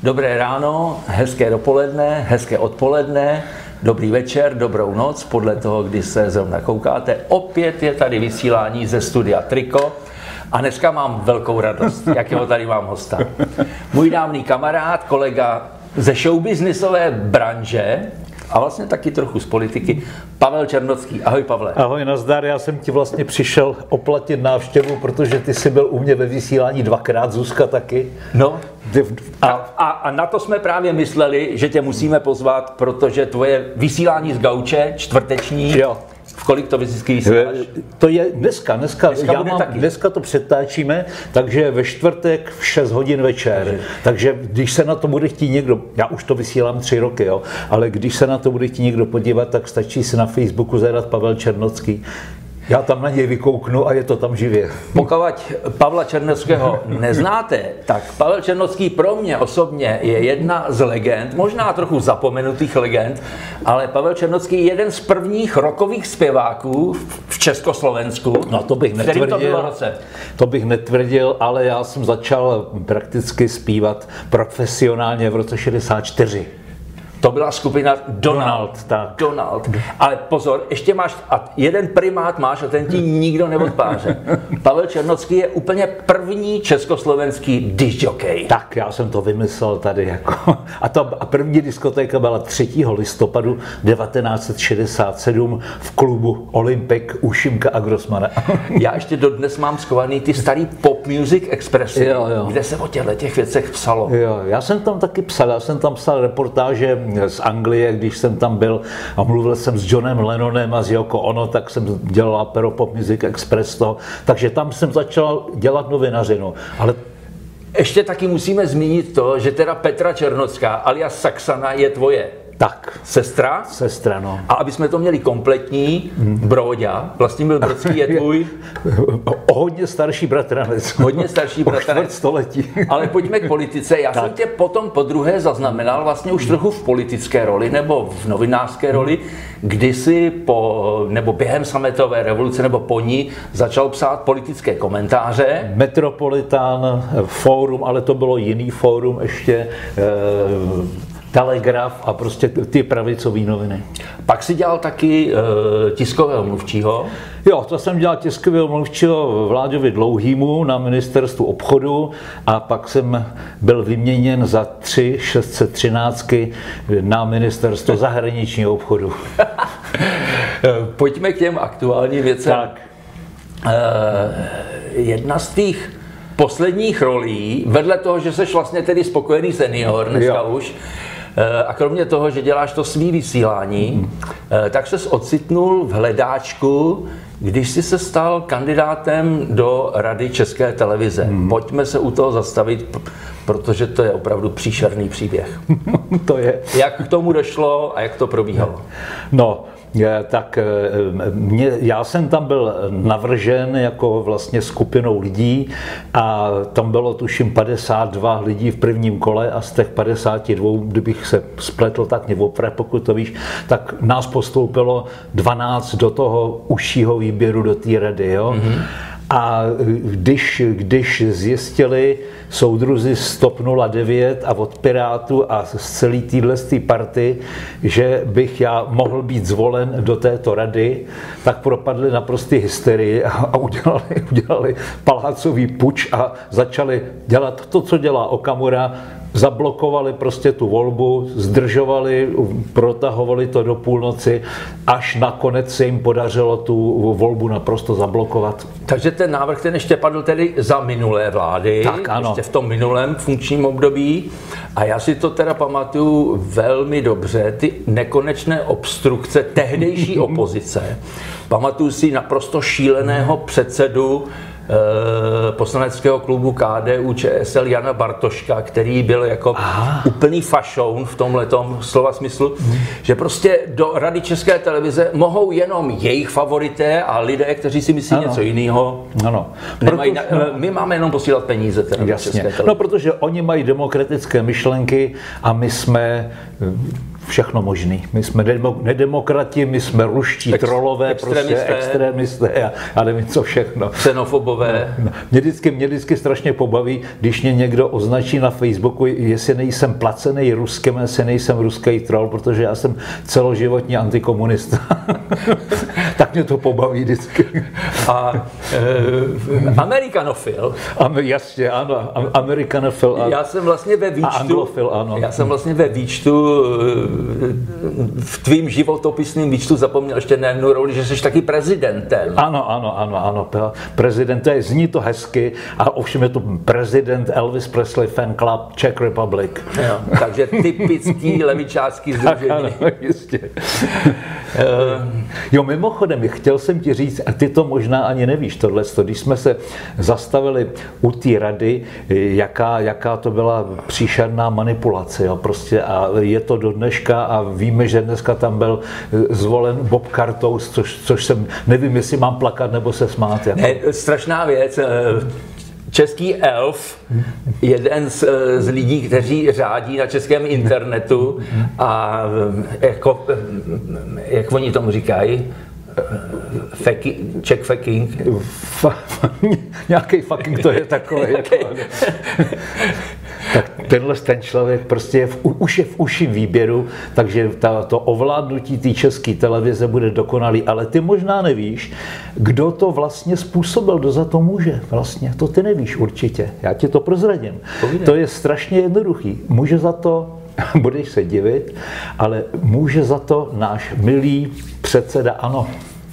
Dobré ráno, hezké dopoledne, hezké odpoledne, dobrý večer, dobrou noc, podle toho, kdy se zrovna koukáte. Opět je tady vysílání ze studia Triko a dneska mám velkou radost, jakého tady mám hosta. Můj dávný kamarád, kolega ze showbiznisové branže a vlastně taky trochu z politiky, Pavel Černocký. Ahoj, Pavle. Ahoj, nazdar, já jsem ti vlastně přišel oplatit návštěvu, protože ty jsi byl u mě ve vysílání dvakrát, Zuzka taky. No, a na to jsme právě mysleli, že tě musíme pozvat, protože tvoje vysílání z gauče, čtvrteční, jo. V kolik to vždycky vysíláš? To je dneska to přetáčíme, takže ve čtvrtek v 6 hodin večer. Takže když se na to bude chtít někdo, já už to vysílám 3 roky, jo, ale když se na to bude chtít někdo podívat, tak stačí si na Facebooku zadat Pavel Černocký. Já tam na něj vykouknu a je to tam živě. Pokud Pavla Černockého neznáte, tak Pavel Černocký pro mě osobně je jedna z legend, možná trochu zapomenutých legend, ale Pavel Černocký je jeden z prvních rockových zpěváků v Československu. No to bych netvrdil. To bylo roce? To bych netvrdil, ale já jsem začal prakticky zpívat profesionálně v roce 64. To byla skupina Donald. Ale pozor, ještě máš, a jeden primát máš a ten ti nikdo neodpáře. Pavel Černocký je úplně první československý discjockey. Tak, já jsem to vymyslel tady jako. A první diskotéka byla 3. listopadu 1967 v klubu Olympic u Šimka a Grossmana. Já ještě dodnes mám schovaný ty starý Pop Music Expressy, jo. Kde se o těch věcech psalo. Jo, já jsem tam taky psal, psal reportáže z Anglie, když jsem tam byl a mluvil jsem s Johnem Lennonem a s Yoko Ono, tak jsem dělal pro Pop Music Express to, takže tam jsem začal dělat novinařinu, ale ještě taky musíme zmínit to, že teda Petra Černocká alias Saxana je tvoje. Tak. Sestra? Sestra, no. A aby jsme to měli kompletní, Bróďa, Vlastimil Brodský je tvůj... Hodně starší bratranec. Hodně starší bratranec. Století. Ale pojďme k politice. Já jsem tě potom podruhé zaznamenal vlastně už trochu v politické roli nebo v novinářské roli, kdy jsi nebo během sametové revoluce nebo po ní začal psát politické komentáře. Metropolitan, Fórum, ale to bylo jiný fórum ještě, Telegraf a prostě ty pravicové noviny. Pak si dělal taky tiskového mluvčího. Jo, to jsem dělal tiskového mluvčího Vláďovi Dlouhýmu na ministerstvu obchodu a pak jsem byl vyměněn za 3 613 na ministerstvo zahraničního obchodu. Pojďme k těm aktuálním věcem. Tak. Jedna z tvých posledních rolí, vedle toho, že jsi vlastně tedy spokojený senior dneska už, a kromě toho, že děláš to svý vysílání, tak ses ocitnul v hledáčku, když jsi se stal kandidátem do Rady České televize. Pojďme se u toho zastavit, protože to je opravdu příšerný příběh. To je. Jak k tomu došlo a jak to probíhalo? No, tak já jsem tam byl navržen jako vlastně skupinou lidí a tam bylo tuším 52 lidí v prvním kole a z těch 52, kdybych se spletl, tak mě oprav, pokud to víš, tak nás postoupilo 12 do toho užšího výběru do té rady, jo. Mm-hmm. A když zjistili soudruzi z TOP 09 a od Pirátů a z celé téhle party, že bych já mohl být zvolen do této rady, tak propadli naprostý hysterii a udělali palácový puč a začali dělat to, co dělá Okamura. Zablokovali prostě tu volbu, zdržovali, protahovali to do půlnoci, až nakonec se jim podařilo tu volbu naprosto zablokovat. Takže ten návrh ten ještě padl tedy za minulé vlády, tak, ano. Ještě v tom minulém funkčním období. A já si to teda pamatuju velmi dobře, ty nekonečné obstrukce tehdejší opozice. Pamatuju si naprosto šíleného předsedu poslaneckého klubu KDU ČSL Jana Bartoška, který byl jako úplný fašoun v tomhletom slova smyslu, že prostě do Rady České televize mohou jenom jejich favorité a lidé, kteří si myslí něco jiného. Ano. My máme jenom posílat peníze teda do České televize. No, protože oni mají demokratické myšlenky a my jsme všechno možný. My jsme nedemokrati, my jsme ruští trolové, extrémisté a nevím co všechno. Xenofobové. No. Mě vždycky strašně pobaví, když mě někdo označí na Facebooku, jestli nejsem placený Ruskem, jestli nejsem ruský troll, protože já jsem celoživotní antikomunista. Tak mě to pobaví vždycky. A amerikanofil. Jasně, ano, amerikanofil. Já jsem vlastně ve výčtu. Anglofil, ano. Já jsem vlastně ve výčtu, v tvým životopisným výčtu zapomněl ještě na jednu roli, že jsi taky prezidentem. Ano. Prezident, zní to hezky, a ovšem je to prezident Elvis Presley Fan Club Czech Republic. Jo, takže typický levičácký sdružení. Ano, jistě. Jo, mimochodem, chtěl jsem ti říct, a ty to možná ani nevíš, tohleto, když jsme se zastavili u té rady, jaká to byla příšerná manipulace, jo, prostě, a je to do dneška a víme, že dneska tam byl zvolen Bob Kartous, což jsem, nevím, jestli mám plakat nebo se smát. Jako. Ne, strašná věc. Český elf, jeden z lidí, kteří řádí na českém internetu a jako, jak oni tomu říkají, Czech fucking. Nějaký fucking to je takový. Jako, tak ten člověk prostě je už je v uši výběru, takže to ovládnutí té české televize bude dokonalý, ale ty možná nevíš, kdo to vlastně způsobil, kdo za to může vlastně. To ty nevíš určitě, já ti to prozradím. Povídej. To je strašně jednoduchý. Může za to, budeš se divit, ale může za to náš milý předseda ANO.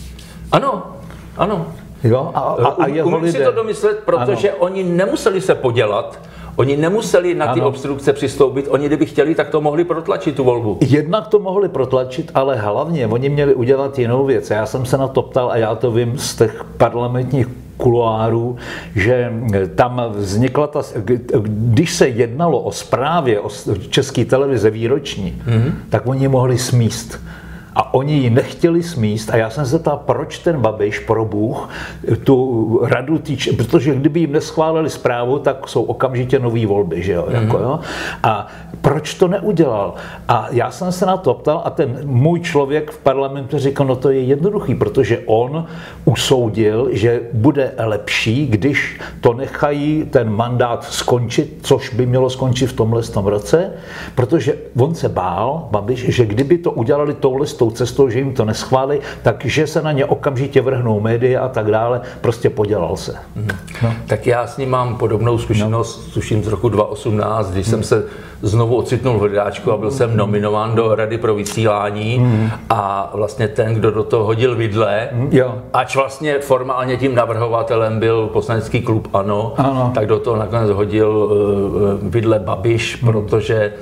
Ano. Jo? A jeho lidé. Si to domyslet, protože oni nemuseli se podělat, oni nemuseli na ty obstrukce přistoupit, oni kdyby chtěli, tak to mohli protlačit tu volbu. Jednak to mohli protlačit, ale hlavně oni měli udělat jinou věc. Já jsem se na to ptal a já to vím z těch parlamentních kuloárů, že tam vznikla když se jednalo o zprávě o České televize výroční, tak oni mohli smíst. A oni ji nechtěli smíst a já jsem se ptal, proč ten Babiš, pro Bůh, tu radu protože kdyby jim neschválili zprávu, tak jsou okamžitě nový volby, že jo? Jako, jo? A proč to neudělal? A já jsem se na to ptal a ten můj člověk v parlamentu říkal, no to je jednoduchý, protože on usoudil, že bude lepší, když to nechají ten mandát skončit, což by mělo skončit v tomhle roce, protože on se bál, Babiš, že kdyby to udělali tou cestou, že jim to neschválí, takže se na ně okamžitě vrhnou média a tak dále, prostě podělal se. No. Tak já s ním mám podobnou zkušenost, tuším z roku 2018, když jsem se znovu ocitnul v hledáčku a byl jsem nominován do Rady pro vysílání a vlastně ten, kdo do toho hodil vidle, ač vlastně formálně tím navrhovatelem byl poslanecký klub ANO, tak do toho nakonec hodil vidle Babiš, protože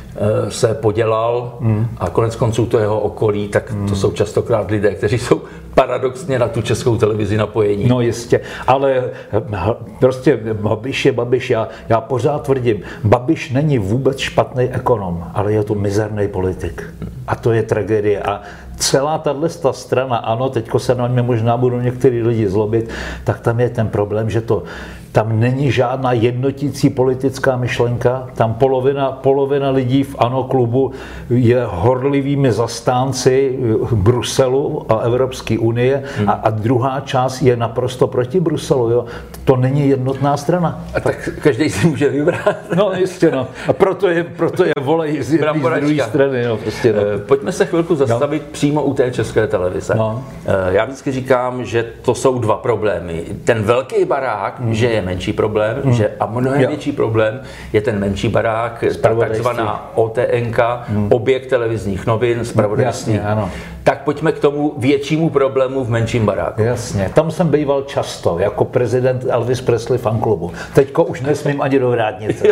se podělal a konec konců to jeho okolí, tak to jsou častokrát lidé, kteří jsou paradoxně na tu českou televizi napojení. No jistě, ale prostě Babiš je Babiš. Já pořád tvrdím, Babiš není vůbec špatný ekonom, ale je to mizerný politik. A to je tragédie. A celá tato strana, ano, teďko se na mě možná budou některý lidi zlobit, tak tam je ten problém, že tam není žádná jednotící politická myšlenka, tam polovina lidí v ANO klubu je horlivými zastánci Bruselu a Evropské unie a druhá část je naprosto proti Bruselu. Jo. To není jednotná strana. A tak každý si může vybrat. No jistě, no. A proto je volejí z jedné z druhé strany. No, prostě, no. Pojďme se chvilku zastavit přímo u té České televize. No. Já vždycky říkám, že to jsou dva problémy. Ten velký barák, že je menší problém, a mnohem větší problém je ten menší barák, takzvaná OTNK, objekt televizních novin, zpravodajství. Tak pojďme k tomu většímu problému v menším baráku. Jasně, tam jsem býval často, jako prezident Elvis Presley fanklubu. Teďko už nesmím ani do vrátnice.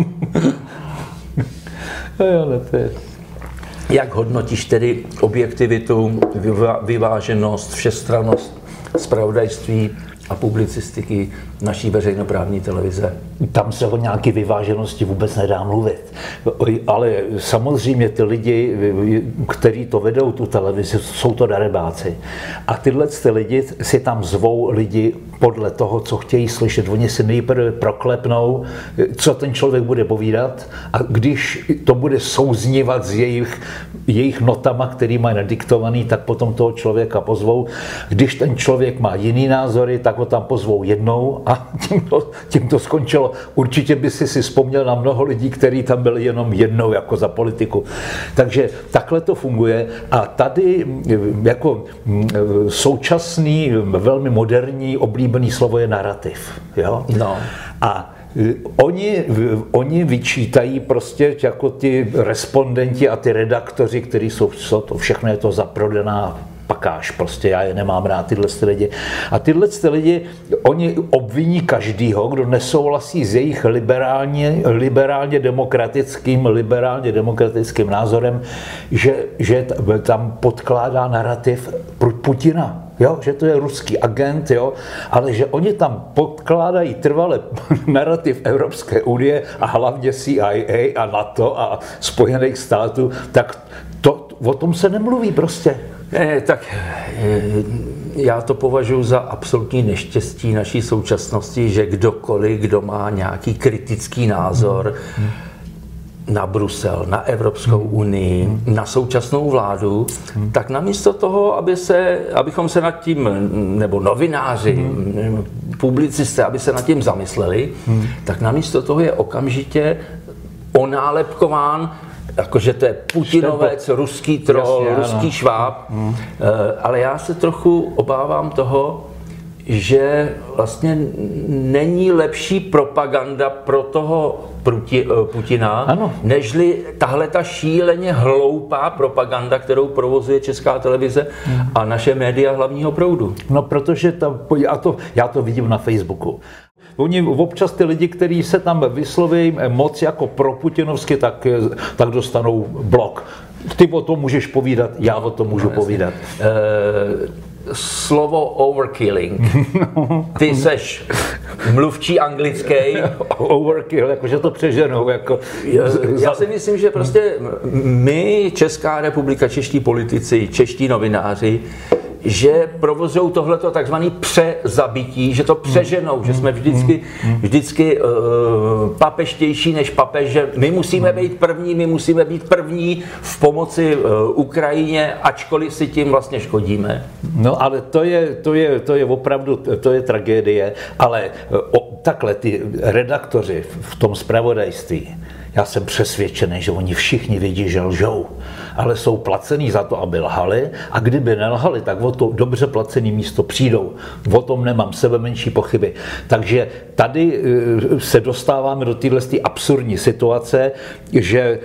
Jak hodnotíš tedy objektivitu, vyváženost, všestrannost zpravodajství a publicistiky naší veřejnoprávní televize? Tam se o nějaké vyváženosti vůbec nedá mluvit. Ale samozřejmě ty lidi, kteří to vedou, tu televizi, jsou to darebáci. A tyhle lidi si tam zvou lidi podle toho, co chtějí slyšet. Oni si nejprve proklepnou, co ten člověk bude povídat, a když to bude souznívat s jejich notama, který mají nadiktovaný, tak potom toho člověka pozvou. Když ten člověk má jiný názory, tak ho tam pozvou jednou a tím to skončilo. Určitě by si vzpomněl na mnoho lidí, kteří tam byli jenom jednou jako za politiku. Takže takhle to funguje a tady jako současný, velmi moderní, oblíbený slovo je narrativ. Jo? No. A oni vyčítají prostě jako ty respondenti a ty redaktoři, kteří jsou to všechno je to zaprodaná pakáž, prostě já je nemám rád, tyhle lidi. A tyhle lidi, oni obviní každýho, kdo nesouhlasí s jejich liberálně demokratickým názorem, že tam podkládá narrativ Putina. Jo, že to je ruský agent, jo, ale že oni tam podkládají trvale narrativ Evropské unie a hlavně CIA a NATO a Spojených států, tak o tom se nemluví prostě. Tak já to považuji za absolutní neštěstí naší současnosti, že kdokoliv, kdo má nějaký kritický názor na Brusel, na Evropskou unii, na současnou vládu, tak namísto toho, abychom se nad tím, nebo novináři, publicisté, aby se nad tím zamysleli, tak namísto toho je okamžitě onálepkován, jakože to je Putinovec, ruský troll, ruský šváb, ale já se trochu obávám toho, že vlastně není lepší propaganda pro toho Putina, nežli tahle ta šíleně hloupá propaganda, kterou provozuje Česká televize a naše média hlavního proudu. No, protože já to vidím na Facebooku. Oni občas ty lidi, kteří se tam vysloví moc jako proputinovsky, tak dostanou blok. Ty o tom můžeš povídat, já o tom můžu povídat. Slovo overkilling. Ty seš mluvčí anglický. Overkill, jakože to přeženou. Jako... Já si myslím, že prostě my, Česká republika, čeští politici, čeští novináři, že provozují tohleto takzvané přezabití, že to přeženou, že jsme vždycky papeštější než papež, že my musíme být první v pomoci Ukrajině, ačkoliv si tím vlastně škodíme. No ale to je opravdu, to je tragédie, ale takhle ty redaktoři v tom zpravodajství, já jsem přesvědčený, že oni všichni vědí, že lžou, ale jsou placení za to, aby lhali, a kdyby nelhali, tak o to dobře placené místo přijdou. O tom nemám sebemenší pochyby. Takže tady se dostáváme do téhle absurdní situace, že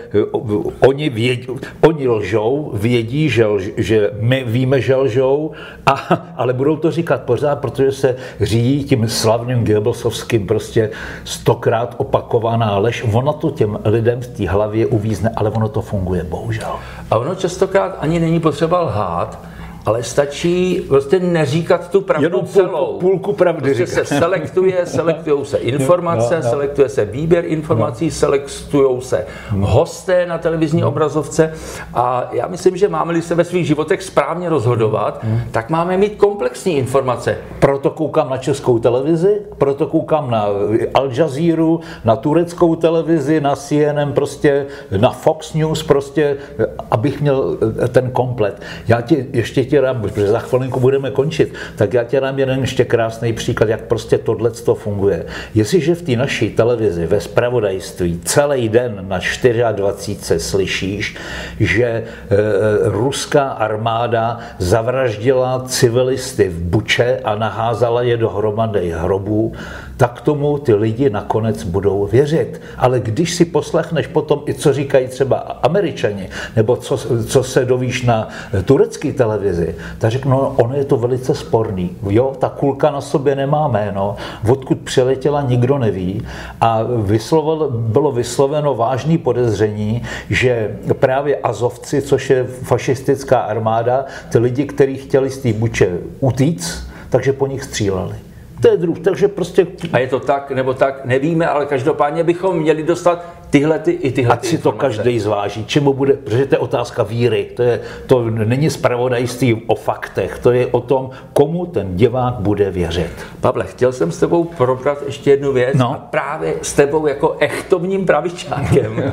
oni lžou, vědí, že my víme, že lžou, ale budou to říkat pořád, protože se řídí tím slavným Goebbelsovským prostě 100krát opakovaná lež. Ono to těm lidem v té hlavě uvízne, ale ono to funguje, bohužel. A ono častokrát ani není potřeba lhát, ale stačí prostě neříkat tu pravdu jenom celou. Půlku pravdy prostě se selektujou se informace, selektuje se výběr informací, selektují se hosté na televizní obrazovce a já myslím, že máme-li se ve svých životech správně rozhodovat, tak máme mít komplexní informace. Proto koukám na Českou televizi, proto koukám na Al Jazeera, na tureckou televizi, na CNN, prostě na Fox News, prostě, abych měl ten komplet. Já ti ještě dám, protože za chvilinku budeme končit, tak já ti dám jeden ještě krásný příklad, jak prostě tohleto funguje. Jestliže v té naší televizi ve zpravodajství celý den na 24 slyšíš, že ruská armáda zavraždila civilisty v Buče a naházala je do hromadných hrobů, tak tomu ty lidi nakonec budou věřit. Ale když si poslechneš potom i co říkají třeba Američani, nebo co se dovíš na turecké televizi, tak řeknu, no, ono je to velice sporný. Jo, ta kulka na sobě nemá jméno, odkud přiletěla, nikdo neví. A bylo vysloveno vážné podezření, že právě Azovci, což je fašistická armáda, ty lidi, kteří chtěli z té Buče utíct, takže po nich stříleli. To je druh, takže prostě... A je to tak, nebo tak, nevíme, ale každopádně bychom měli dostat tyhle Ať si to každý zváží, čemu bude, protože to je otázka víry, to není zpravodajství o faktech, to je o tom, komu ten divák bude věřit. Pavle, chtěl jsem s tebou probrat ještě jednu věc a právě s tebou jako echtovním pravičákem.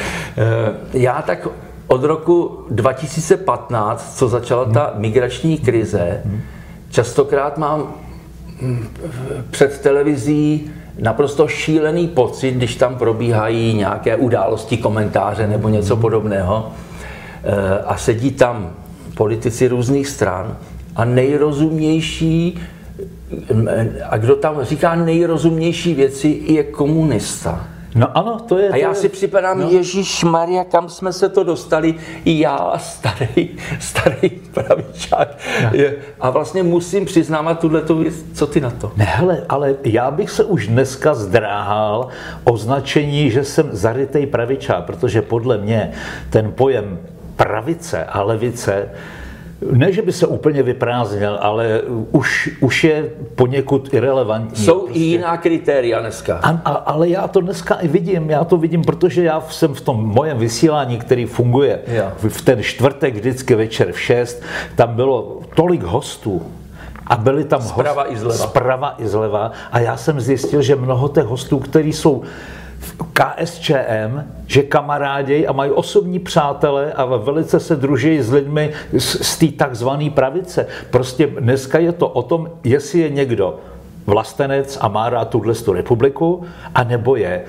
Já tak od roku 2015, co začala ta migrační krize, častokrát mám před televizí naprosto šílený pocit, když tam probíhají nějaké události, komentáře nebo něco podobného a sedí tam politici různých stran a nejrozumnější, a kdo tam říká nejrozumnější věci, je komunista. No ano, to je... A já si připadám, Ježišmarja, kam jsme se to dostali, i já, starý pravičák. A vlastně musím přiznávat tuhletu věc, co ty na to? Ne, hele, ale já bych se už dneska zdráhal označení, že jsem zarytej pravičák, protože podle mě ten pojem pravice a levice ne, že by se úplně vyprázdnil, ale už je poněkud irelevantní. Jsou prostě i jiná kritéria dneska. Ale já to dneska i vidím. Já to vidím, protože já jsem v tom mojem vysílání, který funguje v ten čtvrtek vždycky večer v 6, tam bylo tolik hostů. A byli tam zprava i zleva. A já jsem zjistil, že mnoho těch hostů, kteří jsou v KSČM, že kamaráděj a mají osobní přátele a velice se druží s lidmi z té takzvané pravice. Prostě dneska je to o tom, jestli je někdo vlastenec a má rád tuhletu republiku, anebo je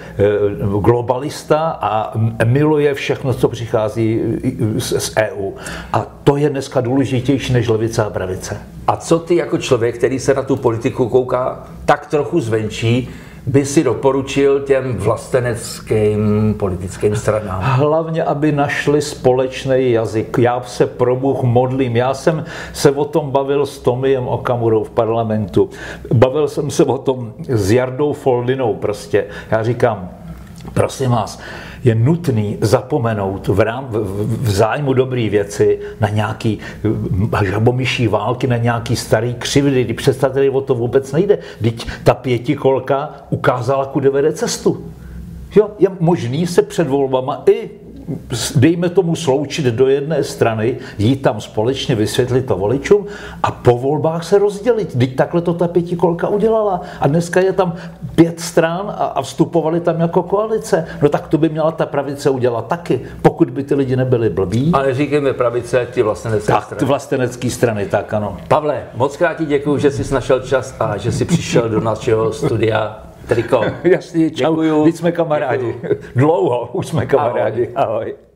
globalista a miluje všechno, co přichází z EU. A to je dneska důležitější než levice a pravice. A co ty jako člověk, který se na tu politiku kouká tak trochu zvenčí, by si doporučil těm vlasteneckým politickým stranám? Hlavně, aby našli společný jazyk. Já se pro Bůh modlím. Já jsem se o tom bavil s Tomiem Okamurou v parlamentu. Bavil jsem se o tom s Jardou Foldynou prostě. Já říkám, prosím vás, je nutný zapomenout v zájmu dobré věci na nějaký žabomyší války, na nějaký starý křivdy. Když představte, o to vůbec nejde. Vždyť ta pětikolka ukázala, kudy vede cestu. Jo, je možný se před volbama i dejme tomu sloučit do jedné strany, jít tam společně vysvětlit to voličům a po volbách se rozdělit. Vždyť takhle to ta pětikolka udělala. A dneska je tam 5 stran a vstupovali tam jako koalice. No tak to by měla ta pravice udělat taky, pokud by ty lidi nebyli blbí. Ale říkáme pravice, ty vlastenecké strany. Tak, ty vlastenecké strany, tak ano. Pavle, moc krát ti děkuju, že jsi našel čas a že jsi přišel do našeho studia Triko. Jasně, čau, teď jsme kamarádi. Dlouho už jsme kamarádi. Ahoj.